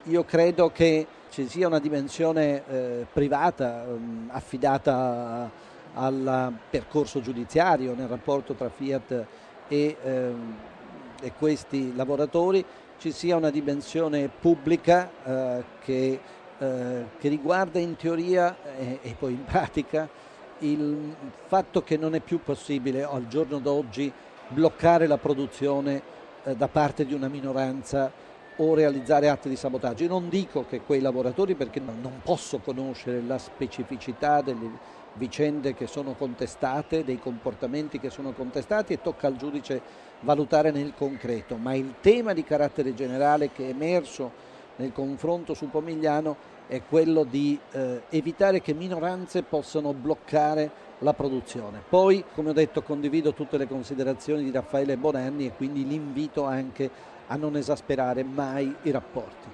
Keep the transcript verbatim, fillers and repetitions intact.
Io credo che ci sia una dimensione eh, privata ehm, affidata al percorso giudiziario nel rapporto tra Fiat e, ehm, e questi lavoratori, ci sia una dimensione pubblica eh, che, eh, che riguarda in teoria e, e poi in pratica il fatto che non è più possibile al giorno d'oggi bloccare la produzione eh, da parte di una minoranza o realizzare atti di sabotaggio. Io non dico che quei lavoratori, perché non, non posso conoscere la specificità delle vicende che sono contestate, dei comportamenti che sono contestati, e tocca al giudice valutare nel concreto, ma il tema di carattere generale che è emerso nel confronto su Pomigliano è quello di eh, evitare che minoranze possano bloccare la produzione. Poi, come ho detto, condivido tutte le considerazioni di Raffaele Bonanni e quindi l'invito anche a non esasperare mai i rapporti.